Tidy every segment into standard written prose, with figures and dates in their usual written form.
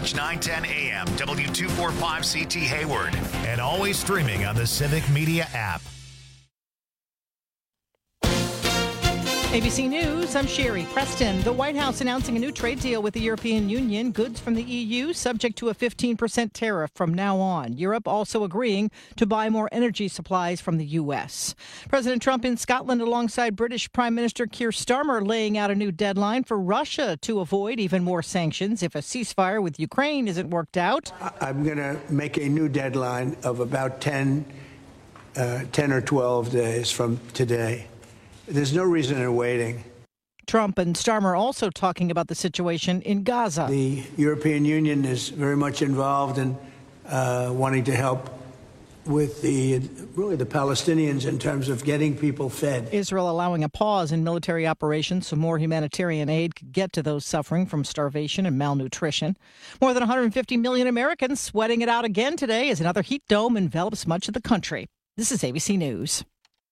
KFH 910 AM, W245CT Hayward, and always streaming on the Civic Media app. ABC News, I'm Sherry Preston. The White House announcing a new trade deal with the European Union. Goods from the EU subject to a 15% tariff from now on. Europe also agreeing to buy more energy supplies from the U.S. President Trump in Scotland alongside British Prime Minister Keir Starmer laying out a new deadline for Russia to avoid even more sanctions if a ceasefire with Ukraine isn't worked out. I'm going to make a new deadline of about 10 or 12 days from today. There's no reason in waiting. Trump and Starmer also talking about the situation in Gaza. The European Union is very much involved in wanting to help with the Palestinians in terms of getting people fed. Israel allowing a pause in military operations so more humanitarian aid could get to those suffering from starvation and malnutrition. More than 150 million Americans sweating it out again today as another heat dome envelops much of the country. This is ABC News.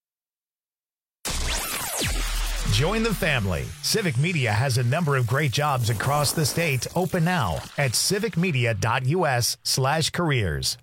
Join the family. Civic Media has a number of great jobs across the state open now at civicmedia.us/careers.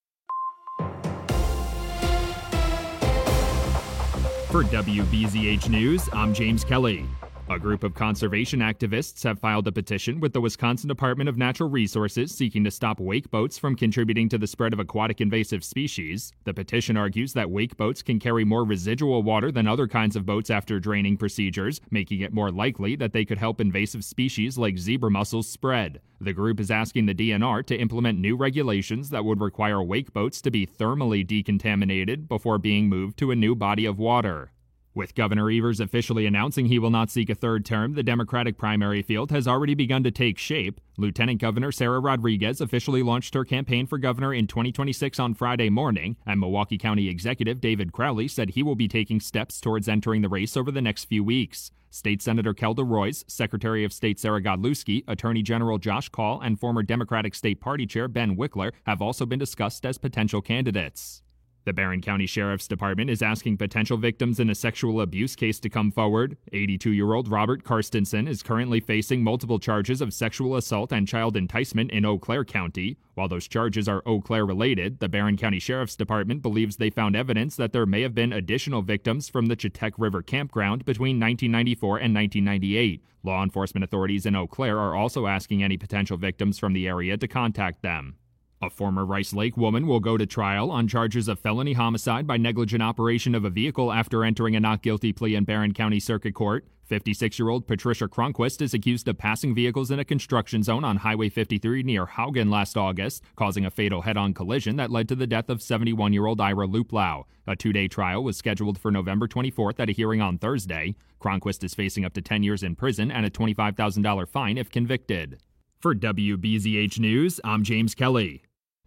For WBZH News, I'm James Kelly. A group of conservation activists have filed a petition with the Wisconsin Department of Natural Resources seeking to stop wake boats from contributing to the spread of aquatic invasive species. The petition argues that wake boats can carry more residual water than other kinds of boats after draining procedures, making it more likely that they could help invasive species like zebra mussels spread. The group is asking the DNR to implement new regulations that would require wake boats to be thermally decontaminated before being moved to a new body of water. With Governor Evers officially announcing he will not seek a third term, the Democratic primary field has already begun to take shape. Lieutenant Governor Sarah Rodriguez officially launched her campaign for governor in 2026 on Friday morning, and Milwaukee County Executive David Crowley said he will be taking steps towards entering the race over the next few weeks. State Senator Kelda Roys, Secretary of State Sarah Godlewski, Attorney General Josh Kaul, and former Democratic State Party Chair Ben Wickler have also been discussed as potential candidates. The Barron County Sheriff's Department is asking potential victims in a sexual abuse case to come forward. 82-year-old Robert Karstensen is currently facing multiple charges of sexual assault and child enticement in Eau Claire County. While those charges are Eau Claire related, the Barron County Sheriff's Department believes they found evidence that there may have been additional victims from the Chetek River campground between 1994 and 1998. Law enforcement authorities in Eau Claire are also asking any potential victims from the area to contact them. A former Rice Lake woman will go to trial on charges of felony homicide by negligent operation of a vehicle after entering a not guilty plea in Barron County Circuit Court. 56-year-old Patricia Cronquist is accused of passing vehicles in a construction zone on Highway 53 near Haugen last August, causing a fatal head-on collision that led to the death of 71-year-old Ira Luplau. A two-day trial was scheduled for November 24th at a hearing on Thursday. Cronquist is facing up to 10 years in prison and a $25,000 fine if convicted. For WBZH News, I'm James Kelly.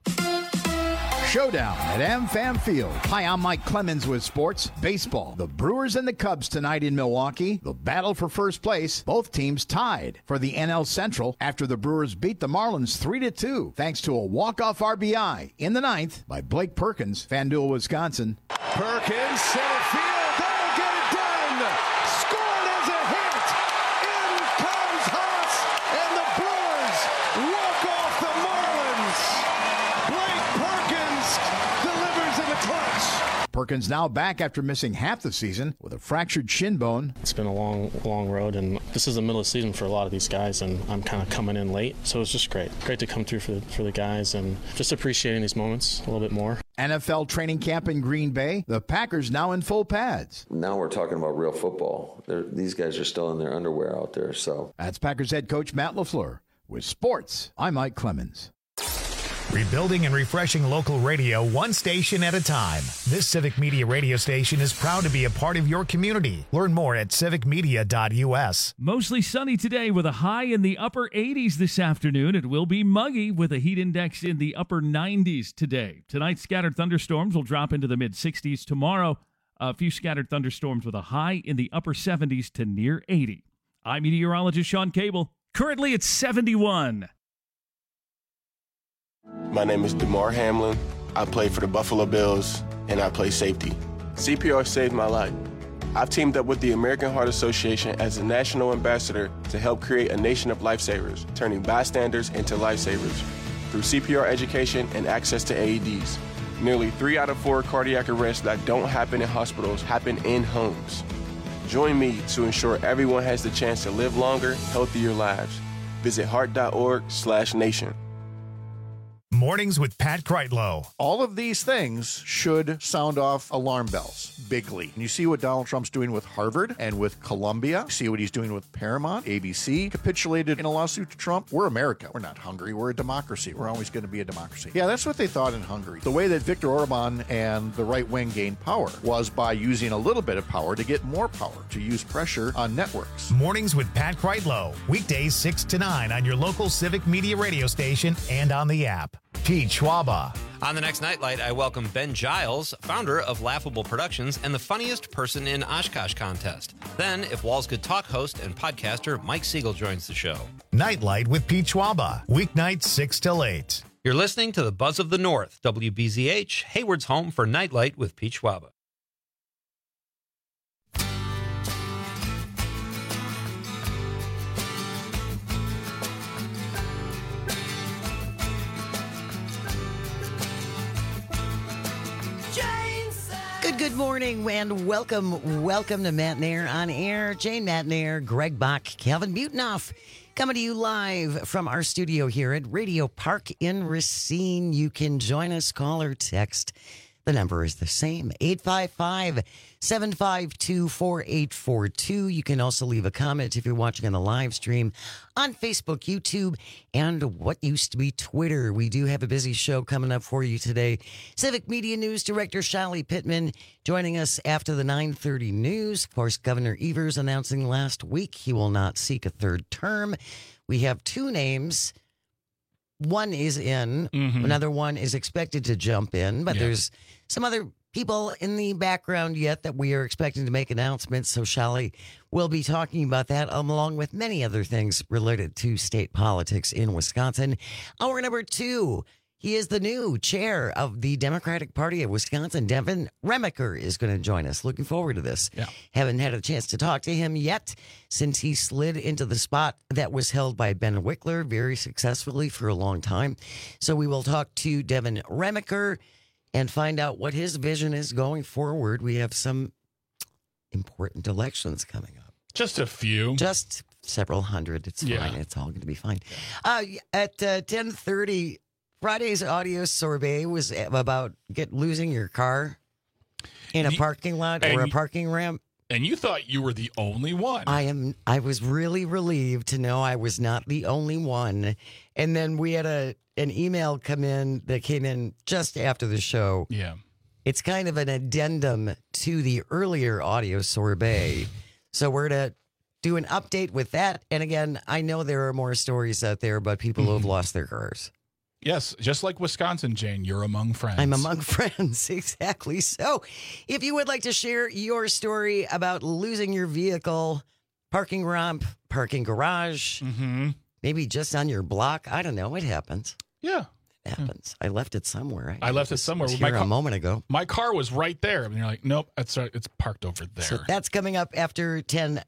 Showdown at AmFam Field. Hi, I'm Mike Clemens with sports. Baseball. The Brewers and the Cubs tonight in Milwaukee. The battle for first place. Both teams tied for the NL Central after the Brewers beat the Marlins 3-2 thanks to a walk-off RBI in the ninth by Blake Perkins, Fanduel, Wisconsin. Perkins, center field. That'll get it done. Scored as a hit. In comes Haas, and the Brewers walk off the Marlins. Blake Perkins delivers in the clutch. Perkins now back after missing half the season with a fractured shin bone. It's been a long road, and this is the middle of the season for a lot of these guys, and I'm kind of coming in late, so it's just great to come through for the guys and just appreciating these moments a little bit more. NFL training camp in Green Bay. The Packers now in full pads. Now we're talking about real football. These guys are still in their underwear out there. So that's Packers head coach Matt LaFleur. With sports, I'm Mike Clemens. Rebuilding and refreshing local radio one station at a time. This Civic Media radio station is proud to be a part of your community. Learn more at civicmedia.us. Mostly sunny today with a high in the upper 80s this afternoon. It will be muggy with a heat index in the upper 90s today. Tonight, scattered thunderstorms will drop into the mid-60s. Tomorrow, a few scattered thunderstorms with a high in the upper 70s to near 80. I'm meteorologist Sean Cable. Currently, it's 71. My name is DeMar Hamlin. I play for the Buffalo Bills, and I play safety. CPR saved my life. I've teamed up with the American Heart Association as a national ambassador to help create a nation of lifesavers, turning bystanders into lifesavers through CPR education and access to AEDs. Nearly 3 out of 4 cardiac arrests that don't happen in hospitals happen in homes. Join me to ensure everyone has the chance to live longer, healthier lives. Visit heart.org/nation. Mornings with Pat Kreitlow. All of these things should sound off alarm bells bigly. And you see what Donald Trump's doing with Harvard and with Columbia. You see what he's doing with Paramount. ABC capitulated in a lawsuit to Trump. We're America. We're not Hungary. We're a democracy. We're always going to be a democracy. Yeah, that's what they thought in Hungary. The way that Viktor Orban and the right wing gained power was by using a little bit of power to get more power, to use pressure on networks. Mornings with Pat Kreitlow. Weekdays 6 to 9 on your local Civic Media radio station and on the app. Pete Schwaba. On the next Nightlight, I welcome Ben Giles, founder of Laughable Productions and the funniest person in Oshkosh contest. Then, If Walls Could Talk host and podcaster Mike Siegel joins the show. Nightlight with Pete Schwaba. Weeknights 6 till 8. You're listening to the Buzz of the North, WBZH, Hayward's home for Nightlight with Pete Schwaba. Good morning and welcome to Matt Nair on Air. Jane Matt Nair, Greg Bach, Calvin Butenoff, coming to you live from our studio here at Radio Park in Racine. You can join us, call or text. The number is the same, 855-752-4842. You can also leave a comment if you're watching on the live stream on Facebook, YouTube, and what used to be Twitter. We do have a busy show coming up for you today. Civic Media News Director Shally Pittman joining us after the 9:30 news. Of course, Governor Evers announcing last week he will not seek a third term. We have 2 names. One is in, another one is expected to jump in, but there's some other people in the background yet that we are expecting to make announcements. So Shally will be talking about that along with many other things related to state politics in Wisconsin. Hour number 2. He is the new chair of the Democratic Party of Wisconsin. Devin Remaker is going to join us. Looking forward to this. Yeah. Haven't had a chance to talk to him yet since he slid into the spot that was held by Ben Wickler very successfully for a long time. So we will talk to Devin Remaker and find out what his vision is going forward. We have some important elections coming up. Just a few. Just several hundred. It's fine. It's all going to be fine. At 10:30... Friday's audio sorbet was about losing your car in a parking lot or a parking ramp. And you thought you were the only one. I was really relieved to know I was not the only one. And then we had an email come in that came in just after the show. Yeah. It's kind of an addendum to the earlier audio sorbet. So we're going to do an update with that. And again, I know there are more stories out there about people who have lost their cars. Yes, just like Wisconsin, Jane, you're among friends. I'm among friends, exactly. So if you would like to share your story about losing your vehicle, parking ramp, parking garage, maybe just on your block, I don't know, it happens. Yeah. It happens. I left it somewhere. I left it somewhere. Was here a moment ago. My car was right there. And you're like, nope, it's parked over there. So that's coming up after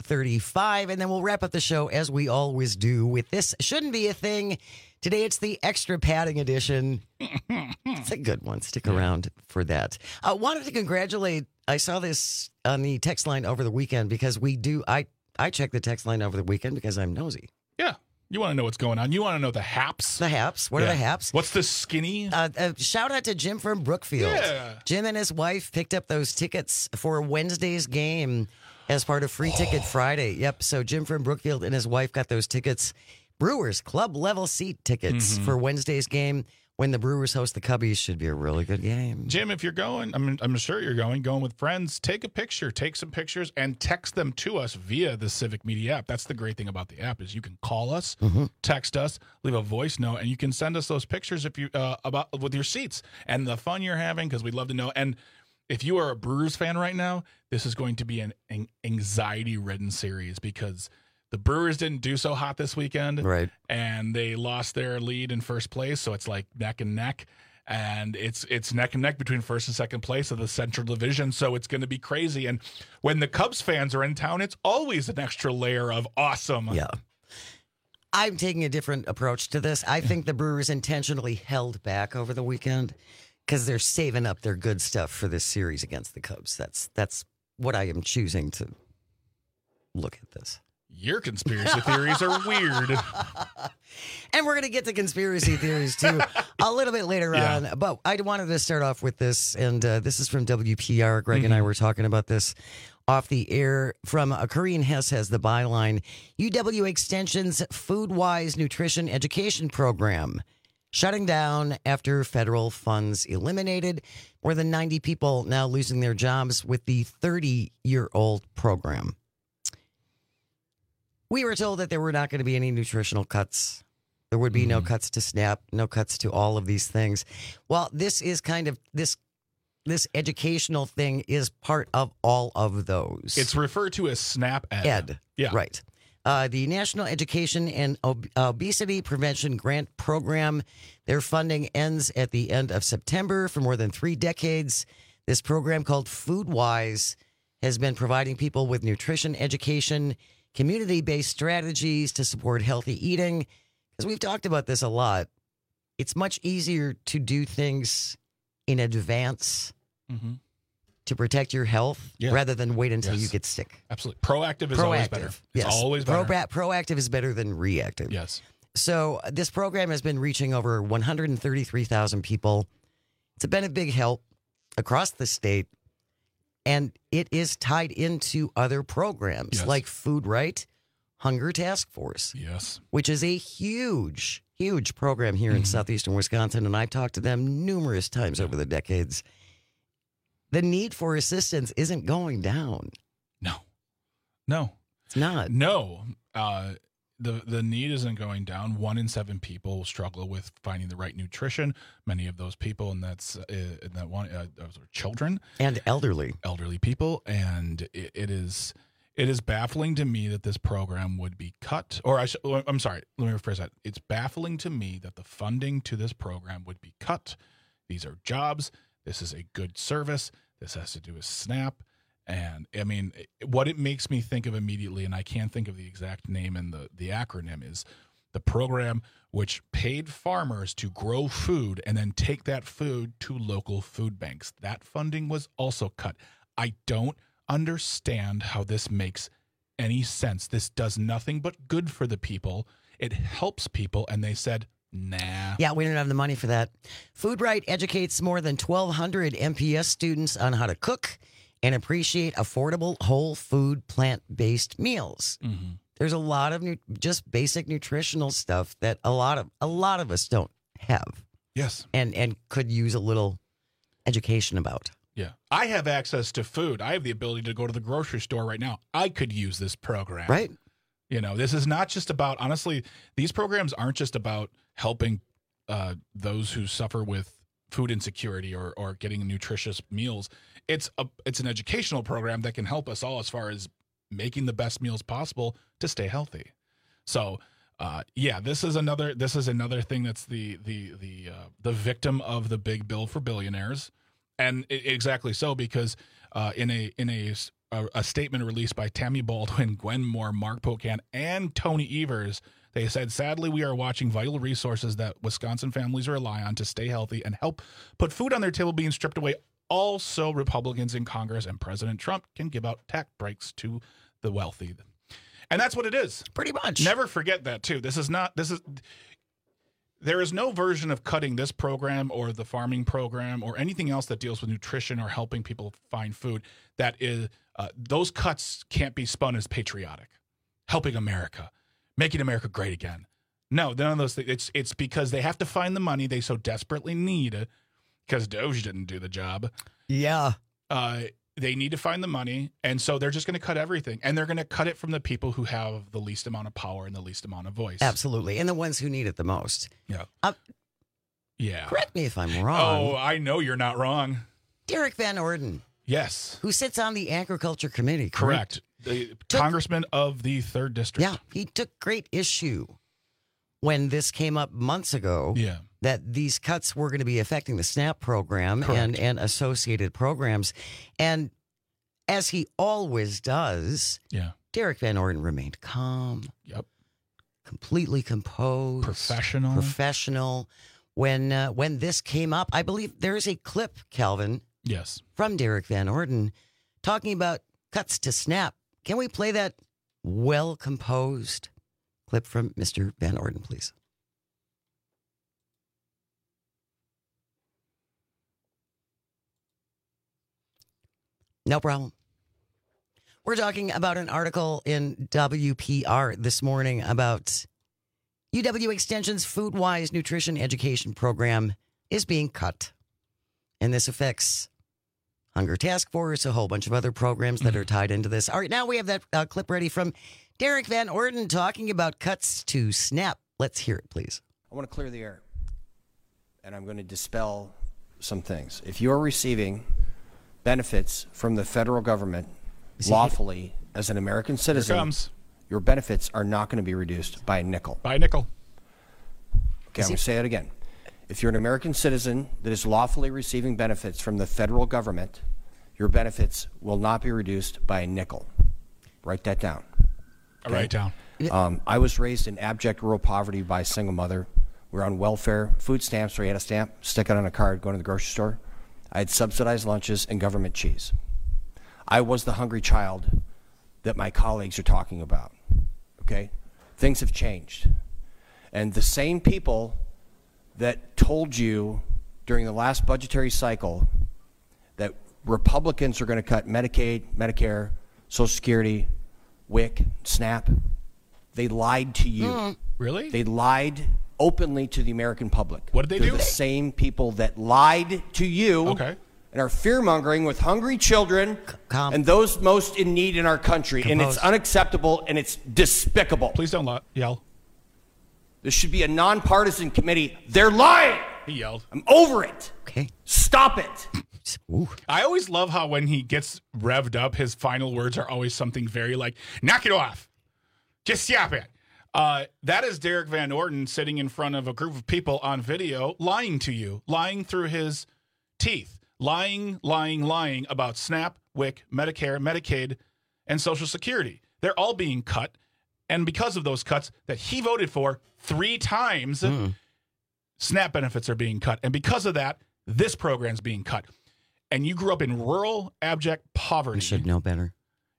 10:35, and then we'll wrap up the show as we always do with This Shouldn't Be a Thing. Today, it's the extra padding edition. It's a good one. Stick around for that. I wanted to congratulate. I saw this on the text line over the weekend because I check the text line over the weekend because I'm nosy. Yeah. You want to know what's going on. You want to know the haps. The haps. What are the haps? What's the skinny? Shout out to Jim from Brookfield. Yeah. Jim and his wife picked up those tickets for Wednesday's game as part of Free Ticket Friday. Yep. So Jim from Brookfield and his wife got those tickets. Brewers club level seat tickets for Wednesday's game when the Brewers host the Cubbies. Should be a really good game. Jim, if you're going, I'm sure you're going with friends, take a picture, take some pictures, and text them to us via the Civic Media app. That's the great thing about the app is you can call us, text us, leave a voice note, and you can send us those pictures if you with your seats and the fun you're having because we'd love to know. And if you are a Brewers fan right now, this is going to be an anxiety-ridden series because the Brewers didn't do so hot this weekend, right? And they lost their lead in first place, so it's like neck and neck. And it's neck and neck between first and second place of the Central Division, so it's going to be crazy. And when the Cubs fans are in town, it's always an extra layer of awesome. Yeah. I'm taking a different approach to this. I think the Brewers intentionally held back over the weekend because they're saving up their good stuff for this series against the Cubs. That's what I am choosing to look at this. Your conspiracy theories are weird. And we're going to get to conspiracy theories, too, a little bit later on. But I wanted to start off with this, and this is from WPR. Greg and I were talking about this off the air. From Corinne Hess has the byline, UW Extension's FoodWise Nutrition Education Program shutting down after federal funds eliminated. More than 90 people now losing their jobs with the 30-year-old program. We were told that there were not going to be any nutritional cuts. There would be no cuts to SNAP, no cuts to all of these things. Well, this is kind of this educational thing is part of all of those. It's referred to as SNAP Ed. Yeah. Right. The National Education and Obesity Prevention Grant Program, their funding ends at the end of September. For more than 3 decades, this program called FoodWise has been providing people with nutrition education, community-based strategies to support healthy eating. Because we've talked about this a lot. It's much easier to do things in advance to protect your health rather than wait until you get sick. Absolutely. Proactive is always better. Yes. It's always better. Proactive is better than reactive. Yes. So this program has been reaching over 133,000 people. It's been a big help across the state. And it is tied into other programs like Food Right, Hunger Task Force. Yes. Which is a huge, huge program here in southeastern Wisconsin. And I've talked to them numerous times over the decades. The need for assistance isn't going down. No. It's not. No. The need isn't going down. 1 in 7 people struggle with finding the right nutrition. Many of those people, and those are children and elderly people. And it is baffling to me that this program would be cut. I'm sorry, let me rephrase that. It's baffling to me that the funding to this program would be cut. These are jobs. This is a good service. This has to do with SNAP. And I mean, what it makes me think of immediately, and I can't think of the exact name and the acronym, is the program which paid farmers to grow food and then take that food to local food banks. That funding was also cut. I don't understand how this makes any sense. This does nothing but good for the people. It helps people, and they said, nah. Yeah, we don't have the money for that. Food Right educates more than 1,200 MPS students on how to cook and appreciate affordable, whole food, plant-based meals. There's a lot of just basic nutritional stuff that a lot of us don't have. Yes. And could use a little education about. Yeah. I have access to food. I have the ability to go to the grocery store right now. I could use this program. Right. You know, this is not just about, honestly, these programs aren't just about helping those who suffer with food insecurity or getting nutritious meals. It's an educational program that can help us all as far as making the best meals possible to stay healthy. So, this is another thing that's the victim of the big bill for billionaires, and exactly so, because in a statement released by Tammy Baldwin, Gwen Moore, Mark Pocan, and Tony Evers, they said, sadly, we are watching vital resources that Wisconsin families rely on to stay healthy and help put food on their table being stripped away. Also, Republicans in Congress and President Trump can give out tax breaks to the wealthy. And that's what it is. Pretty much. Never forget that, too. There is no version of cutting this program or the farming program or anything else that deals with nutrition or helping people find food that is, those cuts can't be spun as patriotic, helping America, making America great again. No, none of those things. It's because they have to find the money they so desperately need, because Doge didn't do the job. Yeah. They need to find the money, and so they're just going to cut everything. And they're going to cut it from the people who have the least amount of power and the least amount of voice. Absolutely. And the ones who need it the most. Yeah. Yeah. Correct me if I'm wrong. Oh, I know you're not wrong. Derek Van Orden. Yes. Who sits on the Agriculture Committee. Correct. The congressman of the 3rd District. Yeah. He took great issue when this came up months ago. Yeah. that these cuts were going to be affecting the SNAP program and associated programs. And as he always does, Derek Van Orden remained calm. Yep. Completely composed. Professional. When this came up, I believe there is a clip, Calvin. Yes. From Derek Van Orden talking about cuts to SNAP. Can we play that well-composed clip from Mr. Van Orden, please? No problem. We're talking about an article in WPR this morning about UW Extension's FoodWise Nutrition Education Program is being cut. And this affects Hunger Task Force, a whole bunch of other programs that are tied into this. All right, now we have that clip ready from Derek Van Orden talking about cuts to SNAP. Let's hear it, please. I want to clear the air, and I'm going to dispel some things. If you're receiving benefits from the federal government lawfully as an American citizen, your benefits are not going to be reduced by a nickel. By a nickel. Okay, I'm going to say it again. If you're an American citizen that is lawfully receiving benefits from the federal government, your benefits will not be reduced by a nickel. Write that down. Okay? Write it down. I was raised in abject rural poverty by a single mother. We were on welfare, food stamps, where you had a stamp, stick it on a card, go to the grocery store. I had subsidized lunches and government cheese. I was the hungry child that my colleagues are talking about. Okay? Things have changed. And the same people that told you during the last budgetary cycle that Republicans are going to cut Medicaid, Medicare, Social Security, WIC, SNAP, they lied to you. Really? They lied openly to the American public. What did they They're do? The same people that lied to you and are fear-mongering with hungry children and those most in need in our country. And it's unacceptable and it's despicable. Please don't yell. This should be a nonpartisan committee. They're lying. He yelled. I'm over it. Okay. Stop it. Ooh. I always love how when he gets revved up, his final words are always something very like, knock it off. Just stop it. That is Derek Van Orden sitting in front of a group of people on video lying to you, lying through his teeth, lying about SNAP, WIC, Medicare, Medicaid, and Social Security. They're all being cut. And because of those cuts that he voted for 3 times, SNAP benefits are being cut. And because of that, this program's being cut. And you grew up in rural, abject poverty. You should know better.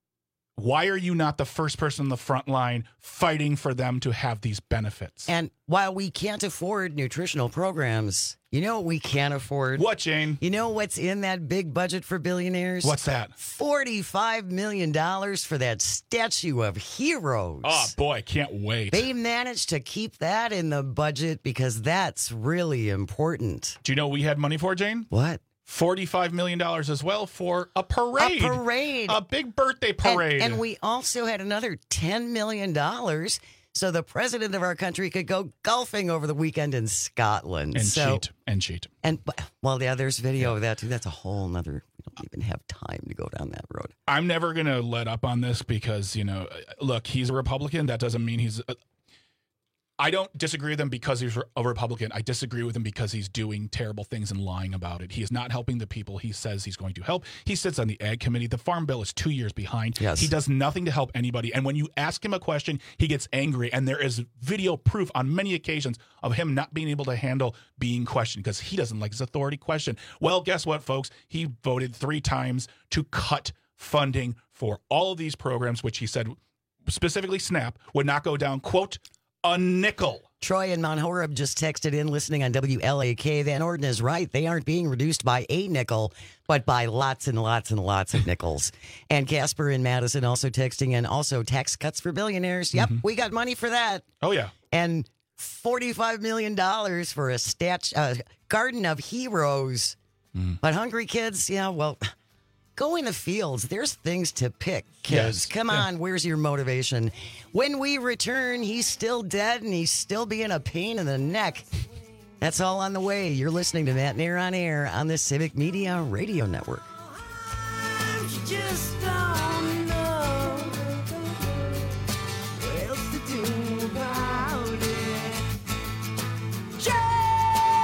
Why are you not the first person on the front line fighting for them to have these benefits? And while we can't afford nutritional programs, you know what we can afford? What, Jane? You know what's in that big budget for billionaires? What's that? $45 million for that statue of heroes. Oh, boy, can't wait. They managed to keep that in the budget because that's really important. Do you know what we had money for, Jane? What? $45 million as well for a parade. A parade. A big birthday parade. And we also had another $10 million so the president of our country could go golfing over the weekend in Scotland. And cheat. And, well, yeah, there's video of that, too. That's a whole nother, we don't even have time to go down that road. I'm never going to let up on this because, look, he's a Republican. That doesn't mean he's... I don't disagree with him because he's a Republican. I disagree with him because he's doing terrible things and lying about it. He is not helping the people he says he's going to help. He sits on the Ag Committee. The Farm Bill is 2 years behind. Yes. He does nothing to help anybody. And when you ask him a question, he gets angry. And there is video proof on many occasions of him not being able to handle being questioned because he doesn't like his authority questioned. Well, guess what, folks? He voted 3 times to cut funding for all of these programs, which he said, specifically SNAP, would not go down, quote, a nickel. Troy and Mount Horeb just texted in listening on WLAK. Van Orden is right. They aren't being reduced by a nickel, but by lots and lots and lots of nickels. And Casper in Madison also texting in, also tax cuts for billionaires. Yep, we got money for that. Oh, yeah. And $45 million for a Garden of Heroes. But hungry kids, yeah, well... Go in the fields. There's things to pick, kids. Yes. Come on, where's your motivation? When we return, he's still dead and he's still being a pain in the neck. That's all on the way. You're listening to Matt Nair on Air on the Civic Media Radio Network. Just don't know what else to do about it.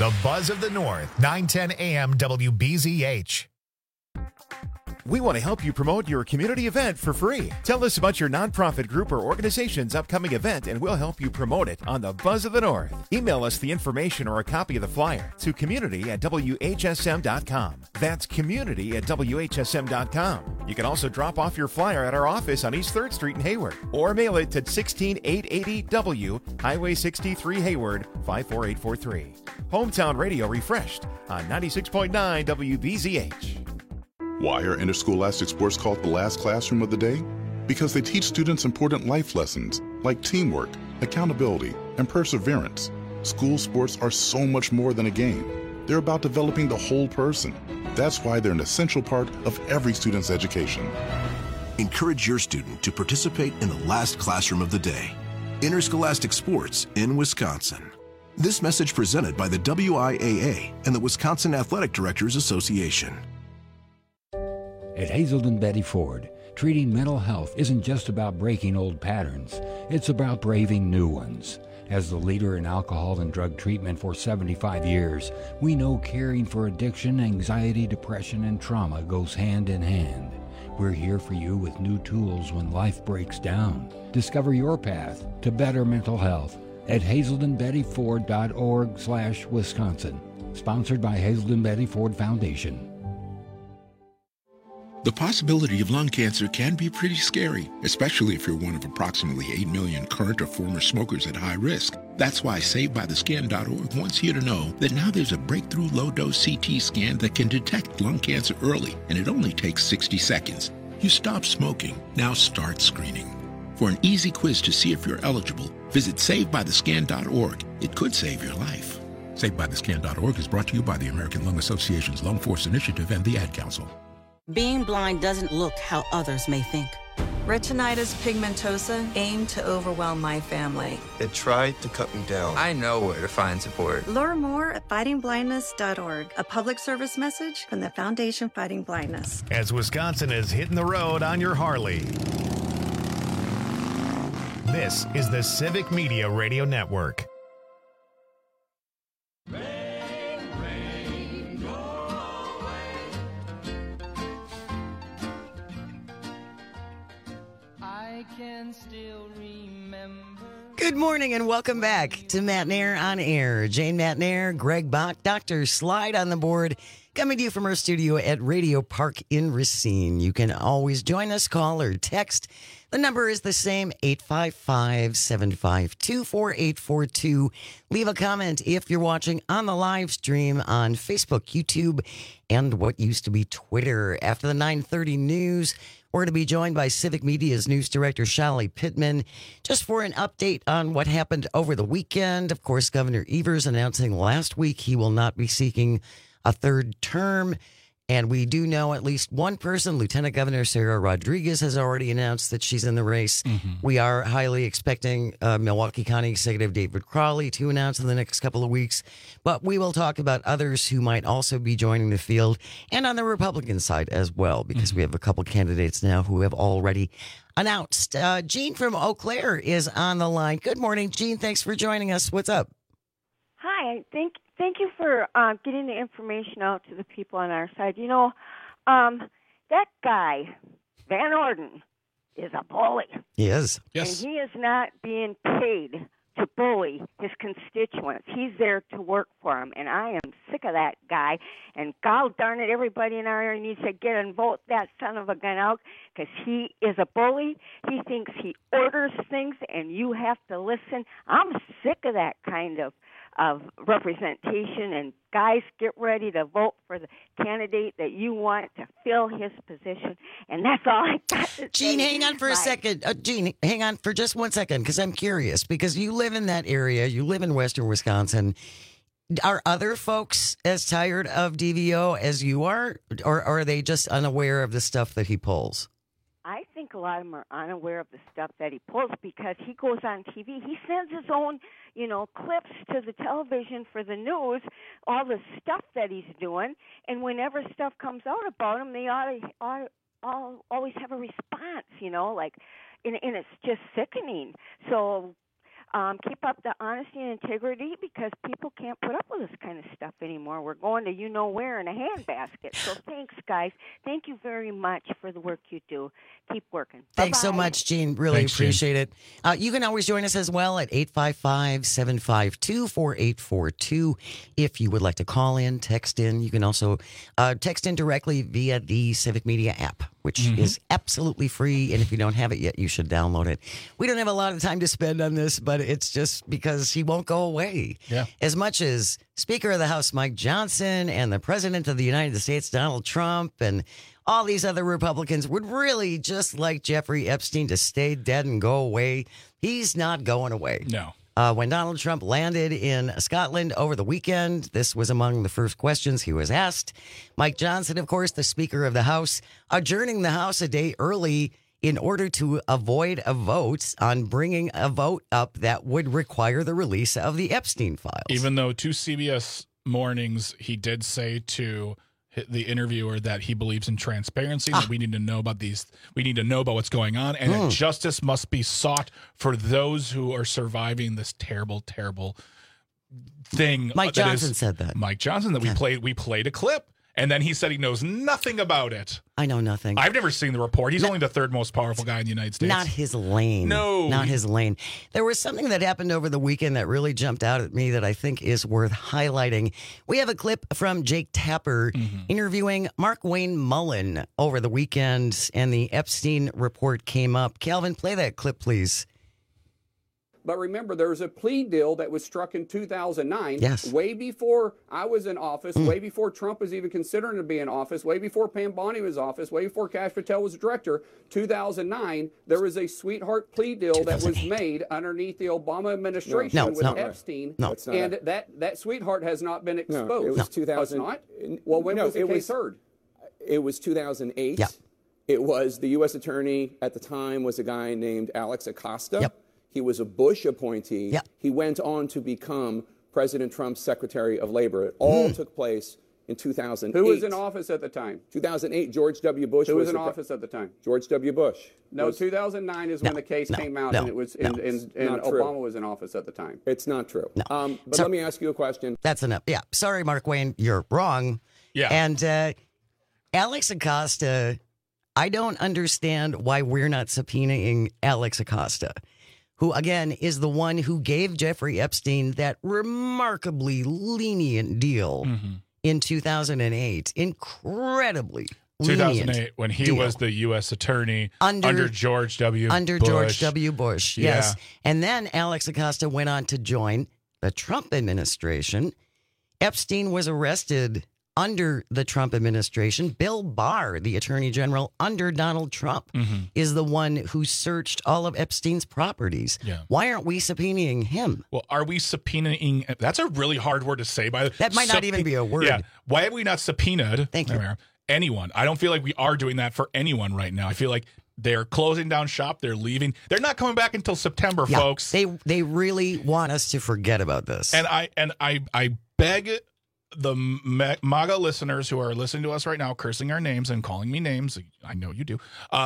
The Buzz of the North, 910 AM WBZH. We want to help you promote your community event for free. Tell us about your nonprofit group or organization's upcoming event, and we'll help you promote it on the Buzz of the North. Email us the information or a copy of the flyer to community@WHSM.com. That's community@WHSM.com. You can also drop off your flyer at our office on East 3rd Street in Hayward, or mail it to 16880 W, Highway 63 Hayward, 54843. Hometown Radio refreshed on 96.9 WBZH. Why are interscholastic sports called the last classroom of the day? Because they teach students important life lessons like teamwork, accountability, and perseverance. School sports are so much more than a game. They're about developing the whole person. That's why they're an essential part of every student's education. Encourage your student to participate in the last classroom of the day. Interscholastic sports in Wisconsin. This message presented by the WIAA and the Wisconsin Athletic Directors Association. At Hazelden Betty Ford, treating mental health isn't just about breaking old patterns, it's about braving new ones. As the leader in alcohol and drug treatment for 75 years, we know caring for addiction, anxiety, depression, and trauma goes hand in hand. We're here for you with new tools when life breaks down. Discover your path to better mental health at hazeldenbettyford.org/Wisconsin. Sponsored by Hazelden Betty Ford Foundation. The possibility of lung cancer can be pretty scary, especially if you're one of approximately 8 million current or former smokers at high risk. That's why SaveByTheScan.org wants you to know that now there's a breakthrough low-dose CT scan that can detect lung cancer early, and it only takes 60 seconds. You stop smoking, now start screening. For an easy quiz to see if you're eligible, visit SaveByTheScan.org. It could save your life. SaveByTheScan.org is brought to you by the American Lung Association's Lung Force Initiative and the Ad Council. Being blind doesn't look how others may think. Retinitis pigmentosa aimed to overwhelm my family. It tried to cut me down. I know where to find support. Learn more at fightingblindness.org, a public service message from the Foundation Fighting Blindness. As Wisconsin is hitting the road on your Harley. This is the Civic Media Radio Network. Good morning and welcome back to Matt Nair on Air. Jane Matt Nair, Greg Bach, Dr. Slide on the board, coming to you from our studio at Radio Park in Racine. You can always join us, call or text. The number is the same, 855-752-4842. Leave a comment if you're watching on the live stream on Facebook, YouTube, and what used to be Twitter. After the 9:30 news, we're going to be joined by Civic Media's news director, Shali Pittman, just for an update on what happened over the weekend. Of course, Governor Evers announcing last week he will not be seeking a third term. And we do know at least one person, Lieutenant Governor Sarah Rodriguez, has already announced that she's in the race. We are highly expecting Milwaukee County Executive David Crowley to announce in the next couple of weeks. But we will talk about others who might also be joining the field, and on the Republican side as well, because we have a couple candidates now who have already announced. Jean from Eau Claire is on the line. Good morning, Jean. Thanks for joining us. What's up? Hi. Thank you for getting the information out to the people on our side. You know, that guy, Van Orden, is a bully. He is. Yes. And he is not being paid to bully his constituents. He's there to work for them, and I am sick of that guy. And God darn it, everybody in our area needs to get and vote that son of a gun out, because he is a bully. He thinks he orders things, and you have to listen. I'm sick of that kind of representation, and guys, get ready to vote for the candidate that you want to fill his position, and that's all I got to say. Jean, hang on for a second. Jean, hang on for just 1 second, because I'm curious, because you live in that area, you live in western Wisconsin. Are other folks as tired of DVO as you are, or are they just unaware of the stuff that he pulls? I think a lot of them are unaware of the stuff that he pulls, because he goes on TV. He sends his own, clips to the television for the news, all the stuff that he's doing. And whenever stuff comes out about him, they always have a response, and it's just sickening. So keep up the honesty and integrity, because people can't put up with this kind of stuff anymore. We're going to you-know-where in a handbasket. So thanks, guys. Thank you very much for the work you do. Keep working. Thanks Bye-bye. so much, Gene. Really appreciate it. You can always join us as well at 855-752-4842. If you would like to call in, text in. You can also text in directly via the Civic Media app, which is absolutely free. And if you don't have it yet, you should download it. We don't have a lot of time to spend on this, but it's just because he won't go away. Yeah. As much as Speaker of the House Mike Johnson and the President of the United States Donald Trump and all these other Republicans would really just like Jeffrey Epstein to stay dead and go away, he's not going away. No. When Donald Trump landed in Scotland over the weekend, this was among the first questions he was asked. Mike Johnson, of course, the Speaker of the House, adjourning the House a day early in order to avoid a vote on bringing a vote up that would require the release of the Epstein files. Even though to CBS Mornings, he did say to the interviewer that he believes in transparency, that we need to know about what's going on, and that justice must be sought for those who are surviving this terrible, terrible thing. Mike Johnson said that. Mike Johnson, that we played a clip, and then he said he knows nothing about it. I know nothing. I've never seen the report. He's only the third most powerful guy in the United States. Not his lane. No. Not his lane. There was something that happened over the weekend that really jumped out at me that I think is worth highlighting. We have a clip from Jake Tapper interviewing Mark Wayne Mullen over the weekend, and the Epstein report came up. Calvin, play that clip, please. But remember, there was a plea deal that was struck in 2009, yes, way before I was in office, way before Trump was even considering to be in office, way before Pam Bondi was in office, way before Kash Patel was director. 2009, there was a sweetheart plea deal that was made underneath the Obama administration with Epstein, and that sweetheart has not been exposed. No, it was 2000. Not? Well, when was the case heard? It was 2008. Yeah. It was the U.S. attorney at the time was a guy named Alex Acosta. Yep. He was a Bush appointee. Yep. He went on to become President Trump's Secretary of Labor. It all took place in 2008. Who was in office at the time? 2008, George W. Bush. Who was in office at the time? George W. Bush. No, 2009 is when the case came out, and it was and Obama was in office at the time. It's not true. But let me ask you a question. That's enough. Yeah. Sorry, Mark Wayne, you're wrong. Yeah. And Alex Acosta, I don't understand why we're not subpoenaing Alex Acosta, who, again, is the one who gave Jeffrey Epstein that remarkably lenient deal in 2008. Incredibly lenient 2008, when he deal. was the U.S. attorney under George W. Bush. George W. Bush, yes. And then Alex Acosta went on to join the Trump administration. Epstein was arrested under the Trump administration. Bill Barr, the attorney general under Donald Trump, is the one who searched all of Epstein's properties. Yeah. Why aren't we subpoenaing him? Well, are we subpoenaing? That's a really hard word to say. By the That might not even be a word. Yeah. Why have we not subpoenaed? Thank you. Anyone? I don't feel like we are doing that for anyone right now. I feel like they're closing down shop. They're leaving. They're not coming back until September, folks. They really want us to forget about this. And I beg the MAGA listeners who are listening to us right now, cursing our names and calling me names, I know you do,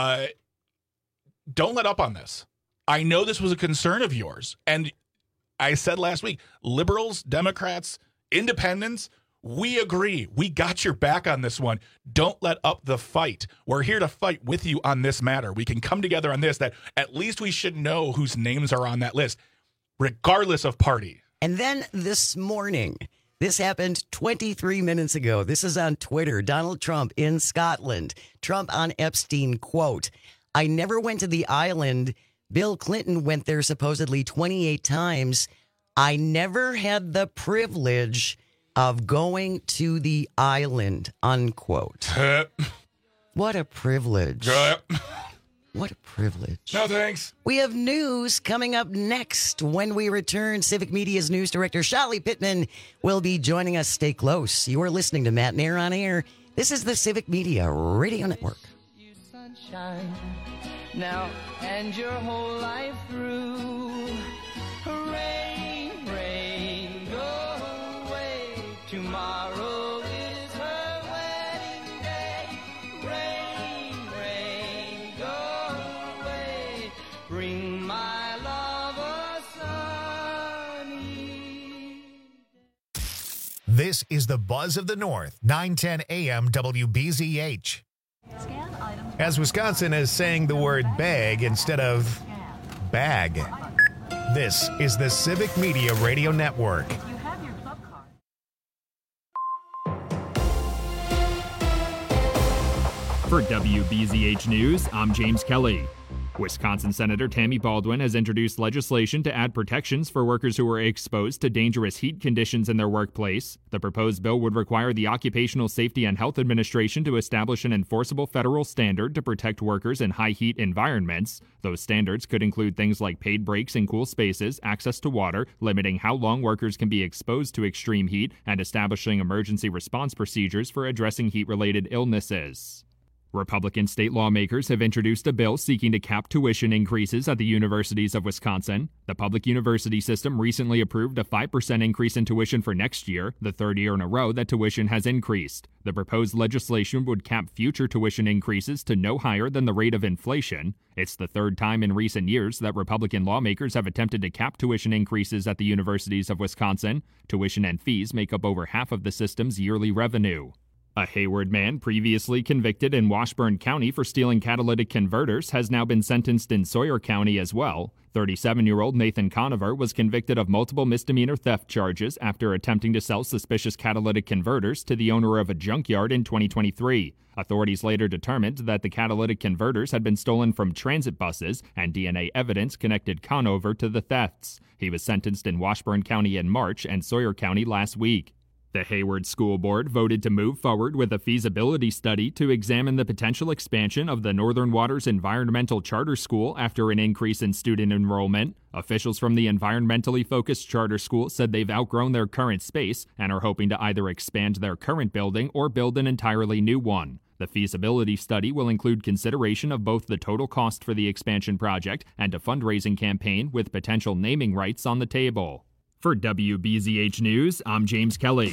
don't let up on this. I know this was a concern of yours. And I said last week, liberals, Democrats, independents, we agree. We got your back on this one. Don't let up the fight. We're here to fight with you on this matter. We can come together on this, that at least we should know whose names are on that list, regardless of party. And then this morning, this happened 23 minutes ago. This is on Twitter. Donald Trump in Scotland. Trump on Epstein, quote, "I never went to the island. Bill Clinton went there supposedly 28 times. I never had the privilege of going to the island," unquote. What a privilege. What a privilege. No, thanks. We have news coming up next. When we return, Civic Media's news director, Shali Pittman, will be joining us. Stay close. You are listening to Matt Nair on Air. This is the Civic Media Radio Network. Sunshine now and your whole life through. Rain, rain, go away. Tomorrow is her wedding day. Rain, rain, go away. Bring my lover sun. This is the Buzz of the North, 910 AM WBZH. As Wisconsin is saying the word bag instead of bag. This is the Civic Media Radio Network. For WBZH News, I'm James Kelly. Wisconsin Senator Tammy Baldwin has introduced legislation to add protections for workers who are exposed to dangerous heat conditions in their workplace. The proposed bill would require the Occupational Safety and Health Administration to establish an enforceable federal standard to protect workers in high heat environments. Those standards could include things like paid breaks in cool spaces, access to water, limiting how long workers can be exposed to extreme heat, and establishing emergency response procedures for addressing heat-related illnesses. Republican state lawmakers have introduced a bill seeking to cap tuition increases at the universities of Wisconsin. The public university system recently approved a 5% increase in tuition for next year, the third year in a row that tuition has increased. The proposed legislation would cap future tuition increases to no higher than the rate of inflation. It's the third time in recent years that Republican lawmakers have attempted to cap tuition increases at the universities of Wisconsin. Tuition and fees make up over half of the system's yearly revenue. A Hayward man previously convicted in Washburn County for stealing catalytic converters has now been sentenced in Sawyer County as well. 37-year-old Nathan Conover was convicted of multiple misdemeanor theft charges after attempting to sell suspicious catalytic converters to the owner of a junkyard in 2023. Authorities later determined that the catalytic converters had been stolen from transit buses, and DNA evidence connected Conover to the thefts. He was sentenced in Washburn County in March and Sawyer County last week. The Hayward School Board voted to move forward with a feasibility study to examine the potential expansion of the Northern Waters Environmental Charter School after an increase in student enrollment. Officials from the environmentally focused charter school said they've outgrown their current space and are hoping to either expand their current building or build an entirely new one. The feasibility study will include consideration of both the total cost for the expansion project and a fundraising campaign with potential naming rights on the table. For WBZH News, I'm James Kelly.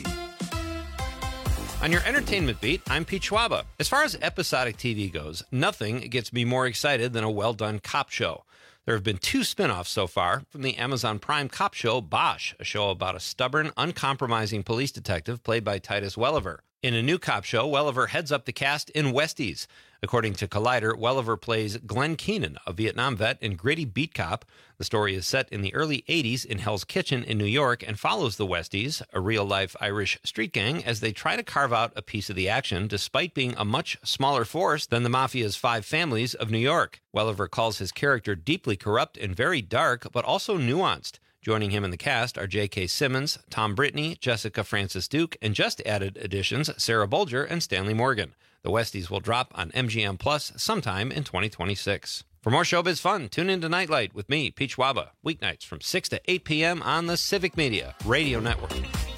On your entertainment beat, I'm Pete Schwaba. As far as episodic TV goes, nothing gets me more excited than a well-done cop show. There have been 2 spin-offs so far from the Amazon Prime cop show Bosch, a show about a stubborn, uncompromising police detective played by Titus Welliver. In a new cop show, Welliver heads up the cast in Westies. According to Collider, Welliver plays Glenn Keenan, a Vietnam vet and gritty beat cop. The story is set in the early 80s in Hell's Kitchen in New York and follows the Westies, a real-life Irish street gang, as they try to carve out a piece of the action despite being a much smaller force than the Mafia's 5 families of New York. Welliver calls his character deeply corrupt and very dark, but also nuanced. Joining him in the cast are J.K. Simmons, Tom Brittney, Jessica Francis Duke, and just added additions Sarah Bolger and Stanley Morgan. The Westies will drop on MGM Plus sometime in 2026. For more showbiz fun, tune in to Nightlight with me, Pete Schwaba, weeknights from 6 to 8 p.m. on the Civic Media Radio Network.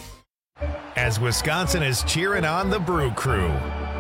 As Wisconsin is cheering on the Brew Crew.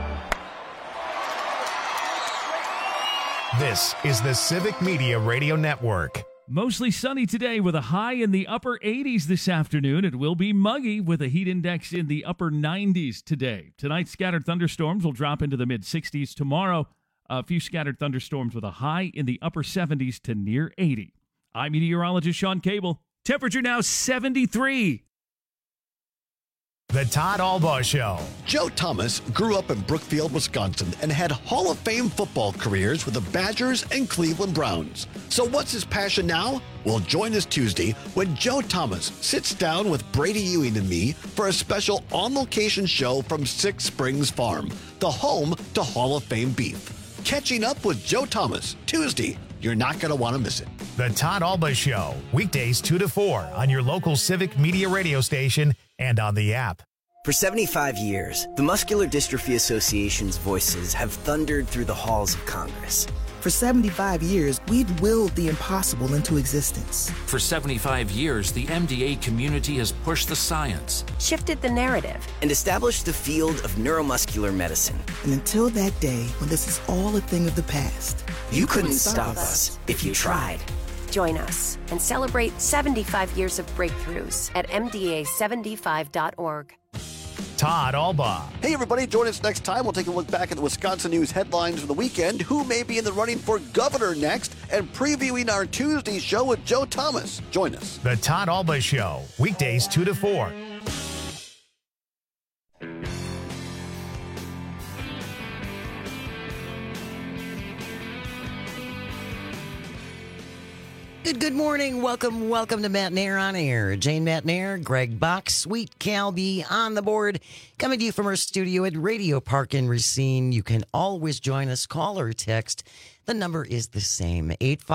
This is the Civic Media Radio Network. Mostly sunny today with a high in the upper 80s this afternoon. It will be muggy with a heat index in the upper 90s today. Tonight, scattered thunderstorms will drop into the mid-60s. Tomorrow, a few scattered thunderstorms with a high in the upper 70s to near 80. I'm meteorologist Sean Cable. Temperature now 73. The Todd Albaugh Show. Joe Thomas grew up in Brookfield, Wisconsin, and had Hall of Fame football careers with the Badgers and Cleveland Browns. So what's his passion now? Well, join us Tuesday when Joe Thomas sits down with Brady Ewing and me for a special on-location show from Six Springs Farm, the home to Hall of Fame beef. Catching up with Joe Thomas, Tuesday. You're not going to want to miss it. The Todd Albaugh Show, weekdays 2 to 4 on your local Civic Media radio station and on the app. For 75 years, the Muscular Dystrophy Association's voices have thundered through the halls of Congress. For 75 years, we've willed the impossible into existence. For 75 years, the MDA community has pushed the science, shifted the narrative, and established the field of neuromuscular medicine. And until that day, when this is all a thing of the past, you couldn't stop us if you tried. Join us and celebrate 75 years of breakthroughs at MDA75.org. Todd Albaugh. Hey, everybody, join us next time. We'll take a look back at the Wisconsin news headlines for the weekend, who may be in the running for governor next, and previewing our Tuesday show with Joe Thomas. Join us. The Todd Albaugh Show, weekdays 2 to 4. Good morning. Welcome to Matt Nair on Air. Jane Matt Nair, Greg Bach, Sweet Calby on the board. Coming to you from our studio at Radio Park in Racine. You can always join us, call or text. The number is the same,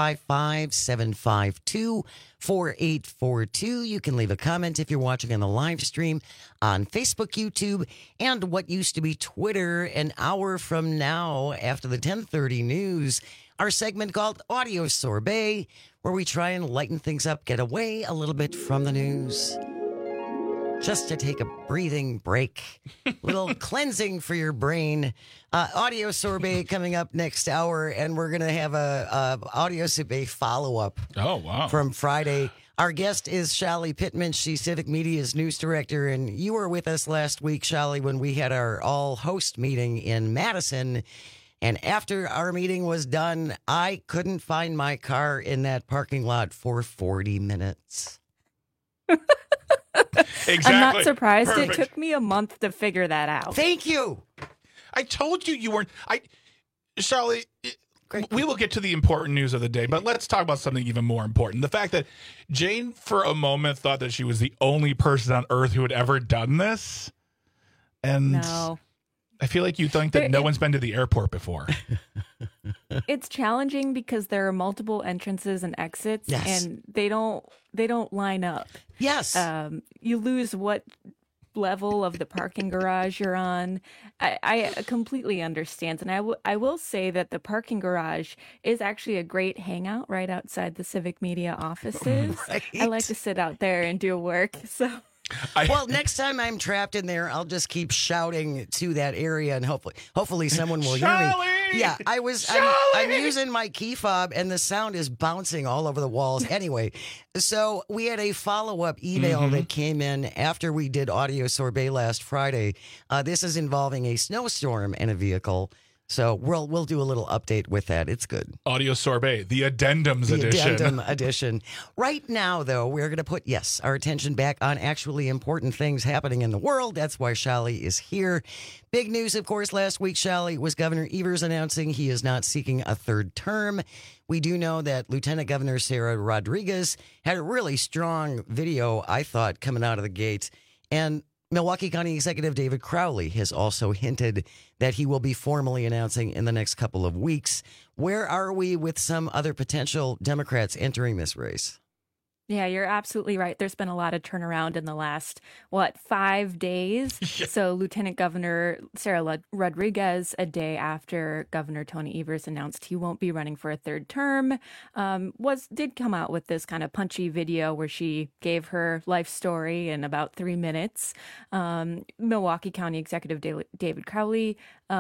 855-752-4842. You can leave a comment if you're watching on the live stream on Facebook, YouTube, and what used to be Twitter. An hour from now, after the 10:30 news, our segment called Audio Sorbet, where we try and lighten things up, get away a little bit from the news. Just to take a breathing break, little cleansing for your brain. Audio Sorbet coming up next hour, and we're going to have a Audio Sorbet follow-up. Oh, wow. From Friday. Our guest is Shelly Pittman. She's Civic Media's news director, and you were with us last week, Shelly, when we had our all-host meeting in Madison. And after our meeting was done, I couldn't find my car in that parking lot for 40 minutes. Exactly. I'm not surprised. Perfect. It took me a month to figure that out. Thank you. I told you weren't. Shelly, we will get to the important news of the day, but let's talk about something even more important. The fact that Jane, for a moment, thought that she was the only person on earth who had ever done this. And No. I feel like you think that no one's been to the airport before. It's challenging because there are multiple entrances and exits, Yes. and they don't line up. Yes. You lose what level of the parking garage you're on. I completely understand, and I will say that the parking garage is actually a great hangout right outside the Civic Media offices. Right. I like to sit out there and do work. So. Well, next time I'm trapped in there, I'll just keep shouting to that area, and hopefully someone will hear me. Yeah, I'm using my key fob, and the sound is bouncing all over the walls. Anyway, so we had a follow-up email that came in after we did Audio Sorbet last Friday. This is involving a snowstorm and a vehicle. So we'll do a little update with that. It's good. Audio Sorbet, the addendums edition. Addendum edition. Right now, though, we're going to put, our attention back on actually important things happening in the world. That's why Shelly is here. Big news, of course, last week, Shelly, was Governor Evers announcing he is not seeking a third term. We do know that Lieutenant Governor Sarah Rodriguez had a really strong video, I thought, coming out of the gate. And Milwaukee County Executive David Crowley has also hinted that he will be formally announcing in the next couple of weeks. Where are we with some other potential Democrats entering this race? Yeah, you're absolutely right. There's been a lot of turnaround in the last, 5 days? Yeah. So Lieutenant Governor Sarah Rodriguez, a day after Governor Tony Evers announced he won't be running for a third term, did come out with this kind of punchy video where she gave her life story in about 3 minutes. Milwaukee County Executive David Crowley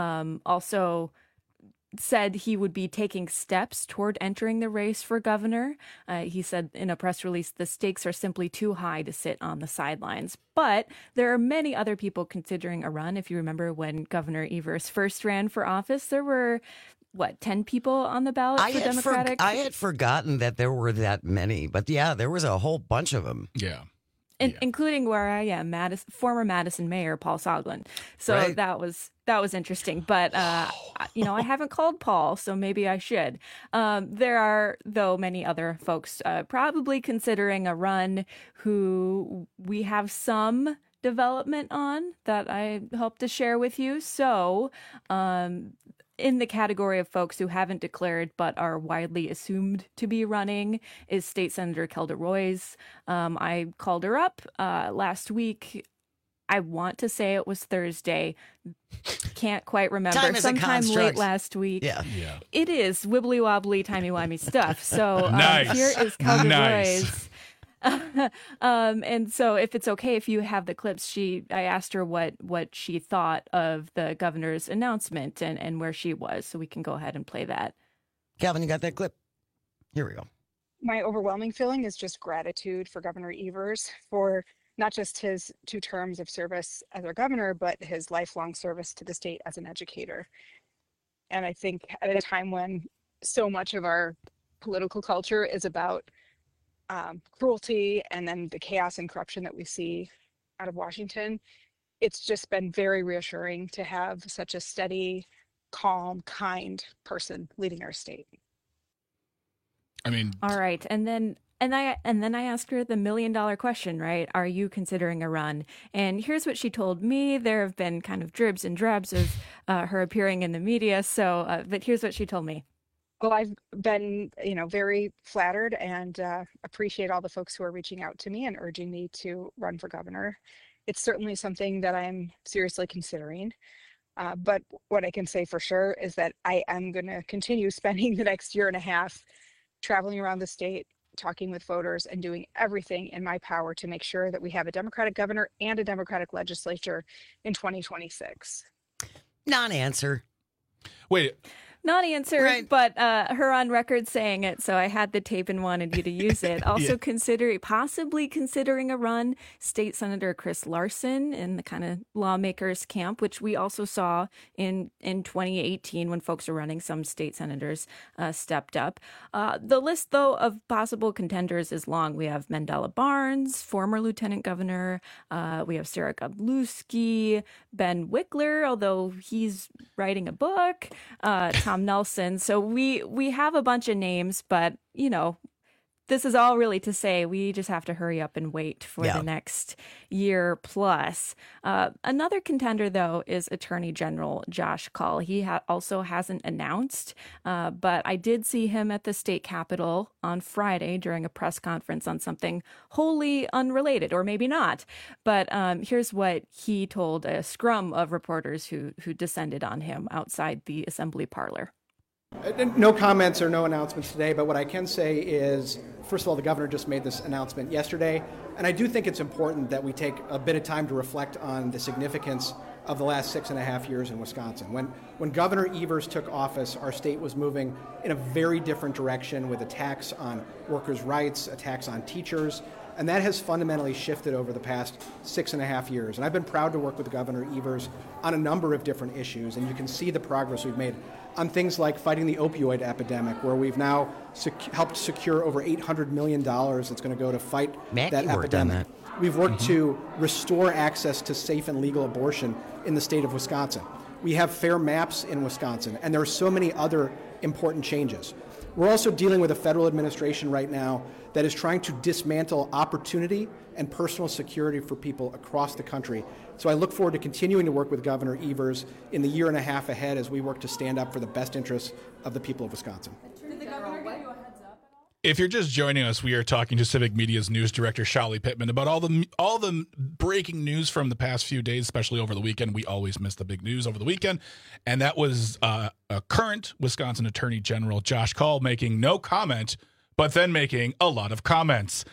also said he would be taking steps toward entering the race for governor. He said in a press release, the stakes are simply too high to sit on the sidelines. But there are many other people considering a run. If you remember when Governor Evers first ran for office, there were 10 people on the ballot for Democratic? I had forgotten that there were that many, but yeah, there was a whole bunch of them. Yeah. Including where I am, former Madison Mayor Paul Soglin. So Right. that was interesting. But I haven't called Paul, so maybe I should. There are, though, many other folks probably considering a run who we have some development on that I hope to share with you. So, in the category of folks who haven't declared but are widely assumed to be running is State Senator Kelda Roys. I called her up last week. I want to say it was Thursday. Can't quite remember. Time is a Sometime late construct. last week. Yeah. It is wibbly wobbly, timey wimey stuff. So Nice. here is Kelda Nice. Roys. And so if it's okay if you have the clips, I asked her what she thought of the governor's announcement and where she was, so we can go ahead and play that. Calvin, you got that clip? Here we go. My overwhelming feeling is just gratitude for Governor Evers for not just his 2 terms of service as our governor, but his lifelong service to the state as an educator. And I think at a time when so much of our political culture is about cruelty and then the chaos and corruption that we see out of Washington, it's just been very reassuring to have such a steady, calm, kind person leading our state. I mean, all right, and then I asked her the $1 million question, right? Are you considering a run? And here's what she told me. There have been kind of dribs and drabs of her appearing in the media. So, but here's what she told me. Well, I've been, very flattered and appreciate all the folks who are reaching out to me and urging me to run for governor. It's certainly something that I'm seriously considering. But what I can say for sure is that I am going to continue spending the next year and a half traveling around the state, talking with voters, and doing everything in my power to make sure that we have a Democratic governor and a Democratic legislature in 2026. Non-answer. Wait. Non-answer, right. But her on record saying it, so I had the tape and wanted you to use it. Also possibly considering a run, State Senator Chris Larson in the kind of lawmakers camp, which we also saw in 2018 when folks were running. Some state senators stepped up. The list, though, of possible contenders is long. We have Mandela Barnes, former lieutenant governor. We have Sarah Godlewski, Ben Wickler, although he's writing a book. Tom Nelson. So we have a bunch of names, but this is all really to say we just have to hurry up and wait for the next year plus. Another contender, though, is Attorney General Josh Kaul. He also hasn't announced, but I did see him at the state capitol on Friday during a press conference on something wholly unrelated, or maybe not. But here's what he told a scrum of reporters who descended on him outside the assembly parlor. No comments or no announcements today, but what I can say is, first of all, the governor just made this announcement yesterday, and I do think it's important that we take a bit of time to reflect on the significance of the last 6.5 years in Wisconsin. When Governor Evers took office, our state was moving in a very different direction with attacks on workers' rights, attacks on teachers, and that has fundamentally shifted over the past 6.5 years. And I've been proud to work with Governor Evers on a number of different issues, and you can see the progress we've made on things like fighting the opioid epidemic, where we've now helped secure over $800 million that's going to go to fight that epidemic. We've worked to restore access to safe and legal abortion in the state of Wisconsin. We have fair maps in Wisconsin, and there are so many other important changes. We're also dealing with a federal administration right now that is trying to dismantle opportunity and personal security for people across the country. So I look forward to continuing to work with Governor Evers in the year and a half ahead as we work to stand up for the best interests of the people of Wisconsin. Did the governor give you a heads up? If you're just joining us, we are talking to Civic Media's news director, Shali Pittman, about all the breaking news from the past few days, especially over the weekend. We always miss the big news over the weekend. And that was a current Wisconsin Attorney General, Josh Kaul, making no comment, but then making a lot of comments.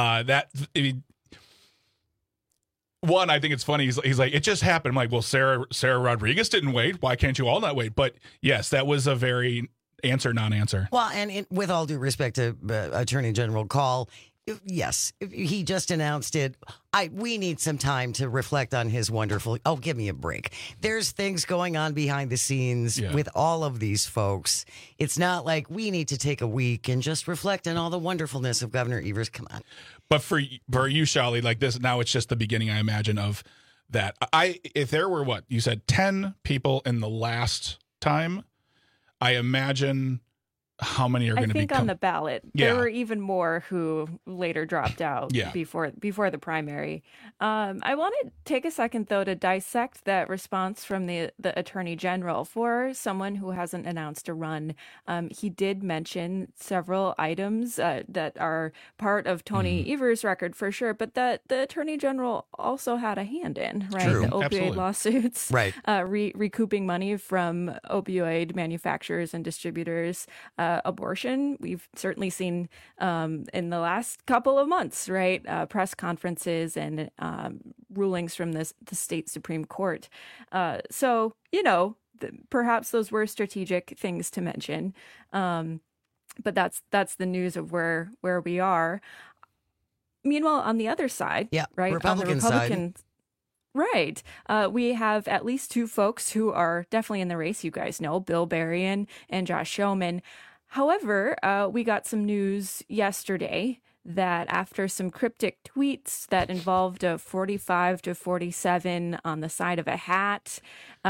One, I think it's funny. He's like, it just happened. I'm like, well, Sarah Rodriguez didn't wait. Why can't you all not wait? But yes, that was a very non-answer. Well, and with all due respect to Attorney General Kaul, yes, he just announced it. We need some time to reflect on his wonderful. Oh, give me a break. There's things going on behind the scenes with all of these folks. It's not like we need to take a week and just reflect on all the wonderfulness of Governor Evers. Come on. But for you, Shali, like this, now it's just the beginning, I imagine, of that. If there were, what, you said 10 people in the last time, I imagine how many are going to be? I think on the ballot. There were even more who later dropped out before the primary. I want to take a second, though, to dissect that response from the Attorney General. For someone who hasn't announced a run, he did mention several items that are part of Tony Evers' record for sure, but that the Attorney General also had a hand in, right? True. The opioid Absolutely. lawsuits, right? Recouping money from opioid manufacturers and distributors. Abortion, we've certainly seen in the last couple of months, right? Press conferences and rulings from the state Supreme Court. So, perhaps those were strategic things to mention. But that's the news of where we are. Meanwhile, on the other side, right? Republican side. Right. We have at least two folks who are definitely in the race, you guys know, Bill Berrien and Josh Schoeman. However, we got some news yesterday that after some cryptic tweets that involved a 45 to 47 on the side of a hat,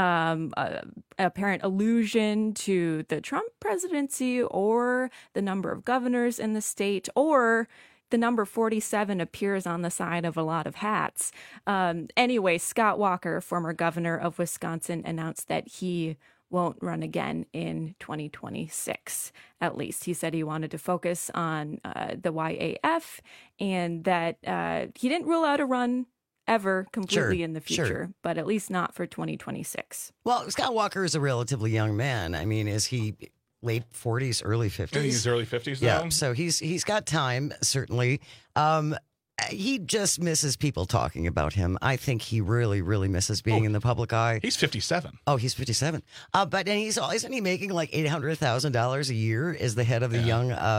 apparent allusion to the Trump presidency or the number of governors in the state, or the number 47 appears on the side of a lot of hats. Anyway, Scott Walker, former governor of Wisconsin, announced that he won't run again in 2026, at least. He said he wanted to focus on the YAF, and that he didn't rule out a run ever completely in the future, but at least not for 2026. Well, Scott Walker is a relatively young man. I mean, is he late 40s, early 50s? I think he's early 50s now. Yeah, so he's got time, certainly. He just misses people talking about him. I think he really, really misses being in the public eye. He's 57. Oh, he's 57. Isn't he making like $800,000 a year as the head of the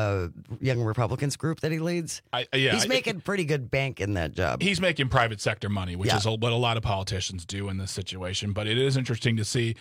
young Republicans group that he leads? He's making pretty good bank in that job. He's making private sector money, which is what a lot of politicians do in this situation. But it is interesting to see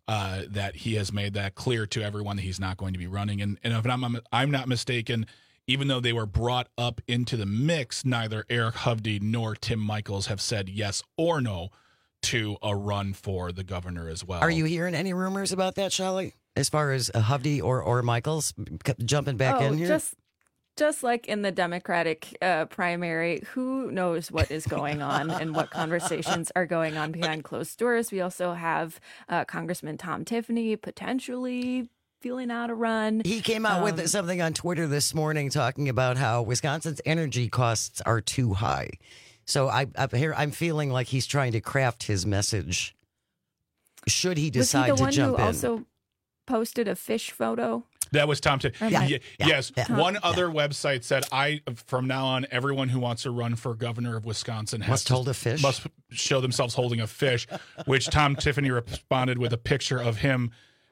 that he has made that clear to everyone that he's not going to be running. And if I'm not mistaken, even though they were brought up into the mix, neither Eric Hovde nor Tim Michels have said yes or no to a run for the governor as well. Are you hearing any rumors about that, Shelley? As far as Hovde or Michels jumping back in here? Just like in the Democratic primary, who knows what is going on and what conversations are going on behind closed doors. We also have Congressman Tom Tiffany potentially feeling out a run. He came out with something on Twitter this morning talking about how Wisconsin's energy costs are too high. So I'm feeling like he's trying to craft his message. Should he decide to jump in? Was he the one who also posted a fish photo? That was Tom Tiffany. Yes. One other website said, from now on, everyone who wants to run for governor of Wisconsin must hold a fish. Must show themselves holding a fish, which Tom Tiffany responded with a picture of him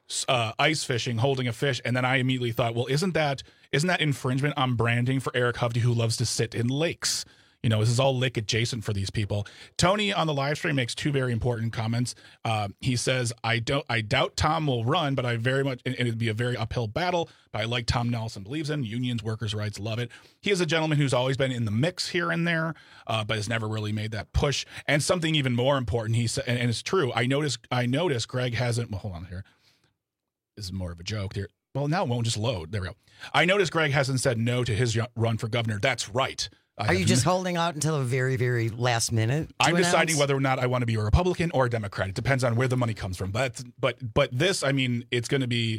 ice fishing, holding a fish, and then I immediately thought, well, isn't that infringement on branding for Eric Hovde, who loves to sit in lakes? You know, this is all lake adjacent for these people. Tony on the live stream makes two very important comments. He says, I doubt Tom will run, but I very much, and it'd be a very uphill battle, but I like Tom Nelson believes in unions, workers' rights, love it. He is a gentleman who's always been in the mix here and there, but has never really made that push. And something even more important, he said, and it's true, I noticed Greg hasn't, well, hold on here. This is more of a joke there. Well, now it won't just load. There we go. I noticed Greg hasn't said no to his run for governor. That's right. Are you just holding out until the very, very last minute? I'm deciding whether or not I want to be a Republican or a Democrat. It depends on where the money comes from. But this, I mean, it's going to be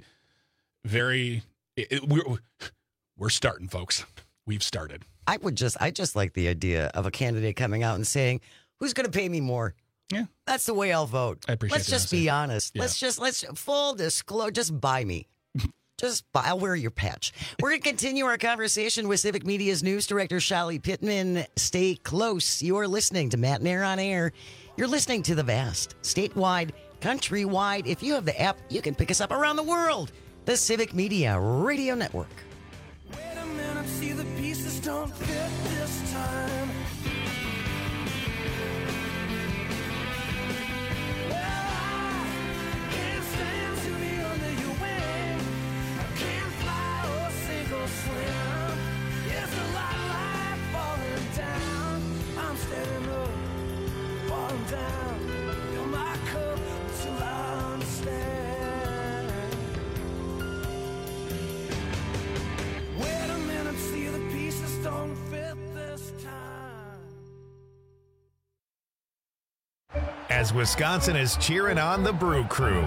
very. We're starting, folks. We've started. I just like the idea of a candidate coming out and saying, "Who's going to pay me more?" Yeah, that's the way I'll vote. I appreciate. Let's just be honest. Yeah. Let's full disclosure. Just buy me. I'll wear your patch. We're going to continue our conversation with Civic Media's news director, Shelley Pittman. Stay close. You're listening to Matt and Air on Air. You're listening to the vast, statewide, countrywide. If you have the app, you can pick us up around the world. The Civic Media Radio Network. Wait a minute, see the pieces don't fit this time. As Wisconsin is cheering on the Brew Crew.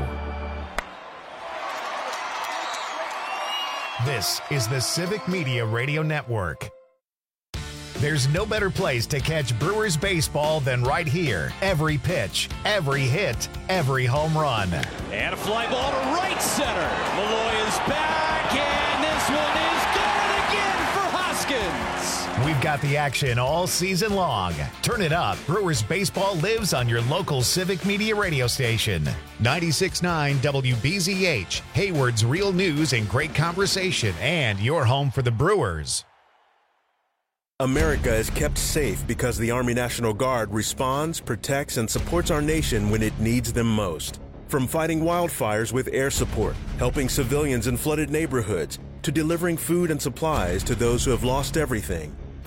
This is the Civic Media Radio Network. There's no better place to catch Brewers baseball than right here. Every pitch, every hit, every home run. And a fly ball to right center. Malloy is back, and this one is good again for Hoskins. We've got the action all season long. Turn it up. Brewers baseball lives on your local Civic Media radio station. 96.9 WBZH, Hayward's real news and great conversation, and your home for the Brewers. America is kept safe because the Army National Guard responds, protects, and supports our nation when it needs them most. From fighting wildfires with air support, helping civilians in flooded neighborhoods, to delivering food and supplies to those who have lost everything,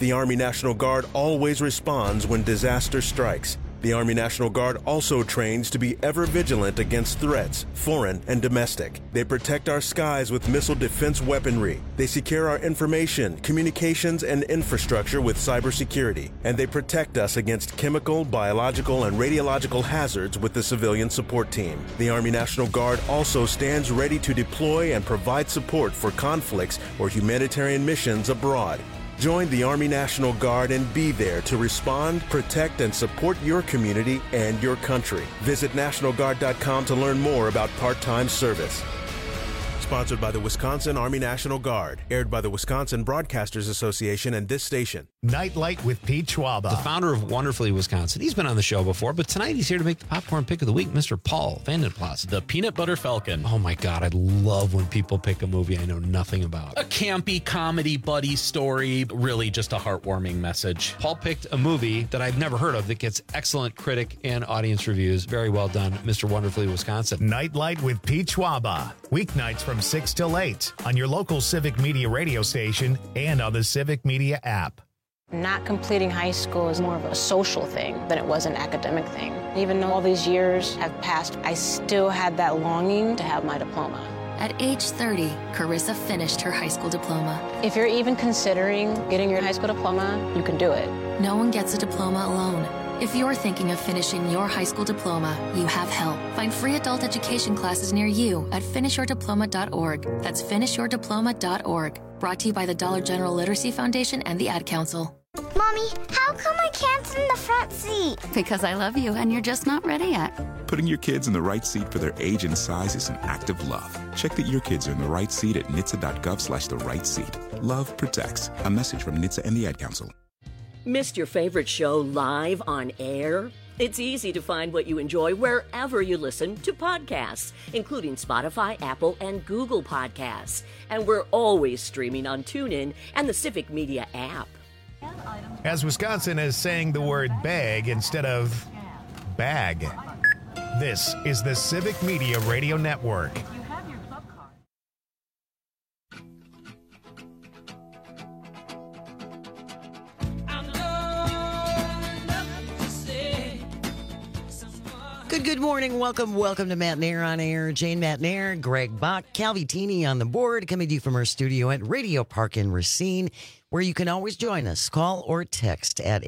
The Army National Guard always responds when disaster strikes. The Army National Guard also trains to be ever vigilant against threats, foreign and domestic. They protect our skies with missile defense weaponry. They secure our information, communications, and infrastructure with cybersecurity. And they protect us against chemical, biological, and radiological hazards with the civilian support team. The Army National Guard also stands ready to deploy and provide support for conflicts or humanitarian missions abroad. Join the Army National Guard and be there to respond, protect, and support your community and your country. Visit NationalGuard.com to learn more about part-time service. Sponsored by the Wisconsin Army National Guard. Aired by the Wisconsin Broadcasters Association and this station. Nightlight with Pete Schwaba. The founder of Wonderfully Wisconsin. He's been on the show before, but tonight he's here to make the popcorn pick of the week, Mr. Paul Vandenplas. The Peanut Butter Falcon. Oh my God, I love when people pick a movie I know nothing about. A campy comedy buddy story, really just a heartwarming message. Paul picked a movie that I've never heard of that gets excellent critic and audience reviews. Very well done, Mr. Wonderfully Wisconsin. Nightlight with Pete Schwaba. Weeknights from 6 till 8 on your local Civic Media radio station and on the Civic Media app. Not completing high school is more of a social thing than it was an academic thing. Even though all these years have passed, I still had that longing to have my diploma. At age 30, Carissa finished her high school diploma. If you're even considering getting your high school diploma, you can do it. No one gets a diploma alone. If you're thinking of finishing your high school diploma, you have help. Find free adult education classes near you at finishyourdiploma.org. That's finishyourdiploma.org. Brought to you by the Dollar General Literacy Foundation and the Ad Council. Mommy, how come I can't sit in the front seat? Because I love you and you're just not ready yet. Putting your kids in the right seat for their age and size is an act of love. Check that your kids are in the right seat at nhtsa.gov/the right seat. Love protects. A message from NHTSA and the Ad Council. Missed your favorite show live on air? It's easy to find what you enjoy wherever you listen to podcasts, including Spotify, Apple, and Google Podcasts. And we're always streaming on TuneIn and the Civic Media app. As Wisconsin is saying the word bag instead of bag. This is the Civic Media Radio Network. Good morning. Welcome to Matt Nair on Air. Jane Matt Nair, Greg Bach, Calvi Teeny on the board, coming to you from our studio at Radio Park in Racine, where you can always join us. Call or text at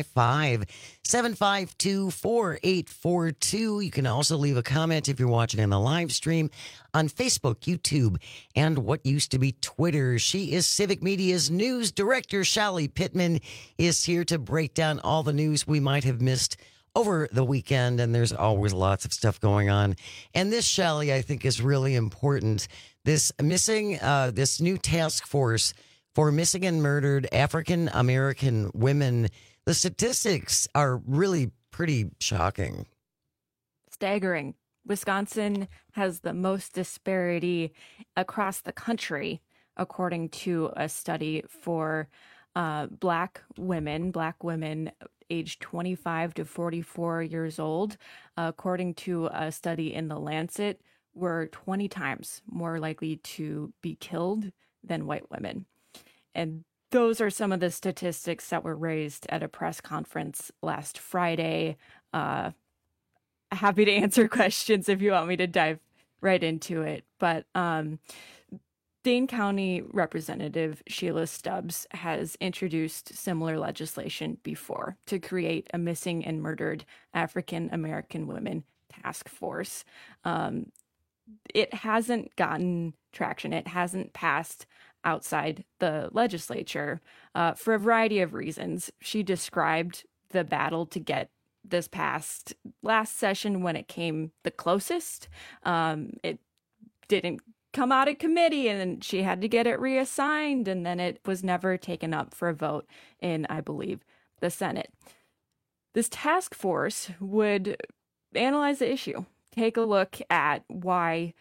855-752-4842. You can also leave a comment if you're watching on the live stream on Facebook, YouTube, and what used to be Twitter. She is Civic Media's news director. Shelly Pittman is here to break down all the news we might have missed over the weekend, and there's always lots of stuff going on. And this, Shelly, I think is really important. This new task force for missing and murdered African American women, the statistics are really pretty shocking. Staggering. Wisconsin has the most disparity across the country, according to a study for Black women aged 25 to 44 years old. According to a study in The Lancet, were 20 times more likely to be killed than white women. And those are some of the statistics that were raised at a press conference last Friday. Happy to answer questions if you want me to dive right into it. But Dane County Representative Sheila Stubbs has introduced similar legislation before to create a missing and murdered African American women task force. It hasn't gotten traction. It hasn't passed outside the legislature for a variety of reasons. She described the battle to get this passed last session when it came the closest. It didn't come out of committee, and she had to get it reassigned, and then it was never taken up for a vote in, I believe, the Senate. This task force would analyze the issue, take a look at why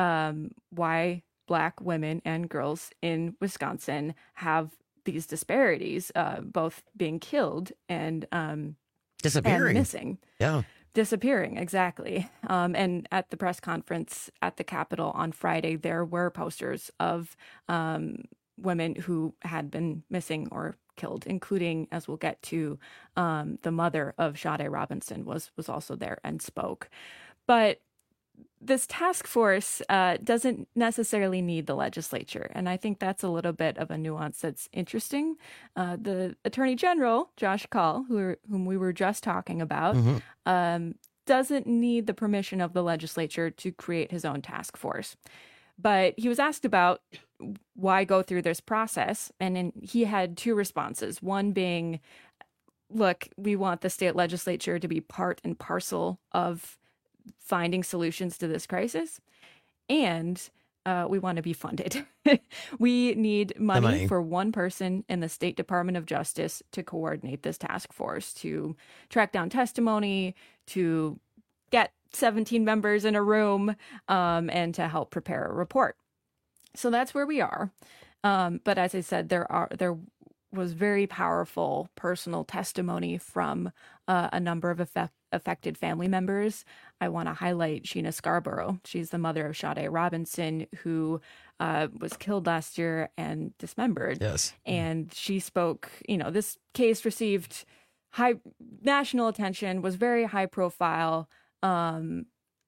Black women and girls in Wisconsin have these disparities, both being killed and disappearing, and missing. Yeah. Disappearing, exactly. And at the press conference at the Capitol on Friday, there were posters of women who had been missing or killed, including, as we'll get to, the mother of Sade Robinson was also there and spoke. But this task force doesn't necessarily need the legislature, and I think that's a little bit of a nuance that's interesting. The Attorney General, Josh Kaul, whom we were just talking about, doesn't need the permission of the legislature to create his own task force. But he was asked about why go through this process, and he had two responses. One being, look, we want the state legislature to be part and parcel of finding solutions to this crisis, and we want to be funded. We need money for one person in the State Department of Justice to coordinate this task force, to track down testimony, to get 17 members in a room, and to help prepare a report. So that's where we are. But as I said, there was very powerful personal testimony from a number of affected family members. I want to highlight Sheena Scarborough. She's the mother of Sade Robinson, who was killed last year and dismembered. Yes. And she spoke, this case received high national attention, was very high profile. The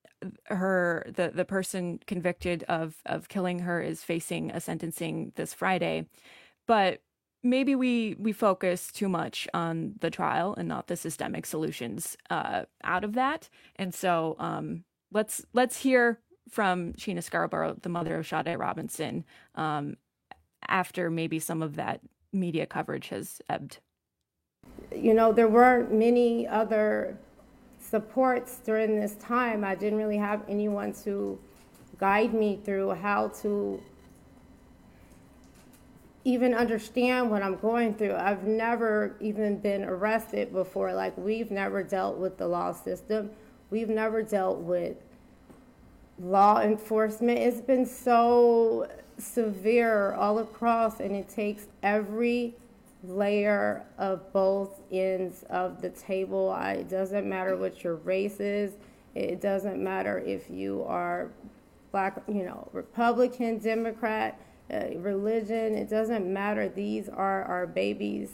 person convicted of killing her is facing a sentencing this Friday. But maybe we focus too much on the trial and not the systemic solutions out of that. And so let's hear from Sheena Scarborough, the mother of Sade Robinson, after maybe some of that media coverage has ebbed. There weren't many other supports during this time. I didn't really have anyone to guide me through how to even understand what I'm going through. I've never even been arrested before. Like, we've never dealt with the law system. We've never dealt with law enforcement. It's been so severe all across, and it takes every layer of both ends of the table. It doesn't matter what your race is. It doesn't matter if you are Black, Republican, Democrat, religion. It doesn't matter. These are our babies.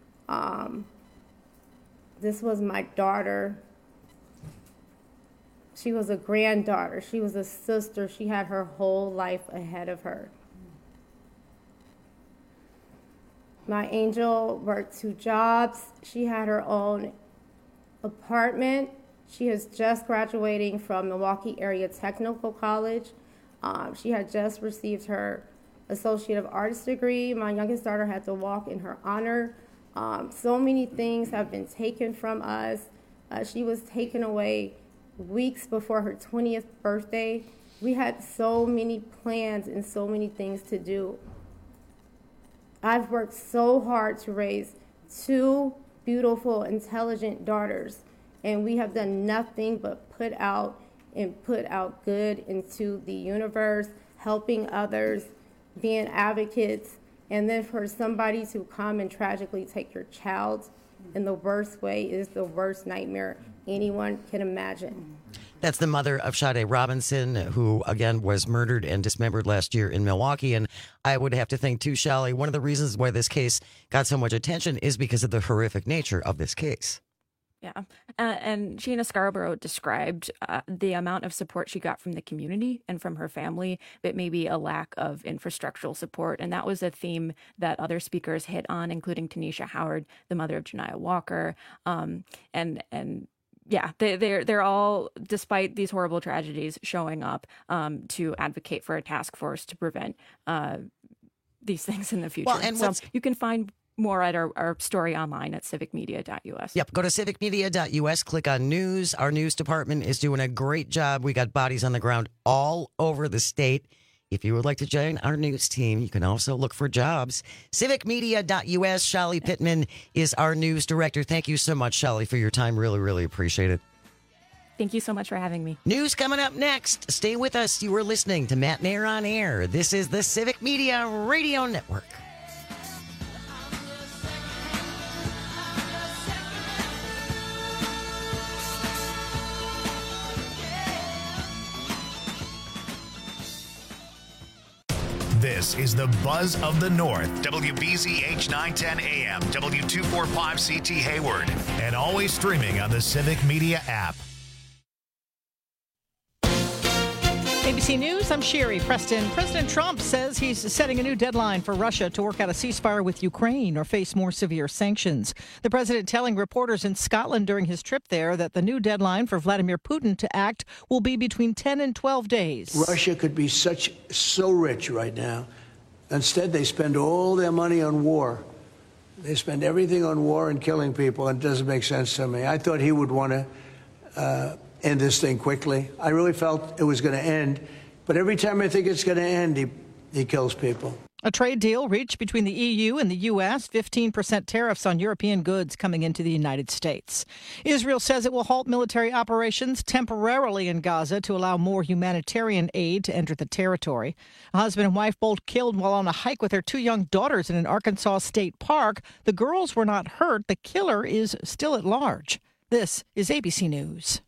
This was my daughter. She was a granddaughter. She was a sister. She had her whole life ahead of her. My angel worked 2 jobs. She had her own apartment. She is just graduating from Milwaukee Area Technical College. She had just received her Associate of Arts degree. My youngest daughter had to walk in her honor. So many things have been taken from us. She was taken away weeks before her 20th birthday. We had so many plans and so many things to do. I've worked so hard to raise 2 beautiful, intelligent daughters, and we have done nothing but put out good into the universe, helping others, being advocates, and then for somebody to come and tragically take your child in the worst way is the worst nightmare anyone can imagine. That's the mother of Sade Robinson, who, again, was murdered and dismembered last year in Milwaukee. And I would have to think, too, Shelly, one of the reasons why this case got so much attention is because of the horrific nature of this case. Yeah. And Sheena Scarborough described the amount of support she got from the community and from her family, but maybe a lack of infrastructural support. And that was a theme that other speakers hit on, including Tanisha Howard, the mother of Janiyah Walker. Yeah, they're all, despite these horrible tragedies, showing up to advocate for a task force to prevent these things in the future. Well, and so you can find more at our story online at civicmedia.us. Yep, go to civicmedia.us, click on news. Our news department is doing a great job. We got bodies on the ground all over the state. If you would like to join our news team, you can also look for jobs. Civicmedia.us. Shelly Pittman is our news director. Thank you so much, Shelly, for your time. Really, really appreciate it. Thank you so much for having me. News coming up next. Stay with us. You are listening to Matt Nair on Air. This is the Civic Media Radio Network. This is the Buzz of the North. WBZH 910 AM, W245CT Hayward, and always streaming on the Civic Media app. ABC News, I'm Sherry Preston. President Trump says he's setting a new deadline for Russia to work out a ceasefire with Ukraine or face more severe sanctions. The president telling reporters in Scotland during his trip there that the new deadline for Vladimir Putin to act will be between 10 and 12 days. Russia could be so rich right now. Instead, they spend all their money on war. They spend everything on war and killing people, and it doesn't make sense to me. I thought he would want to end this thing quickly. I really felt it was going to end, but every time I think it's going to end, he kills people. A trade deal reached between the EU and the U.S., 15% tariffs on European goods coming into the United States. Israel says it will halt military operations temporarily in Gaza to allow more humanitarian aid to enter the territory. A husband and wife both killed while on a hike with their 2 young daughters in an Arkansas state park. The girls were not hurt. The killer is still at large. This is ABC News.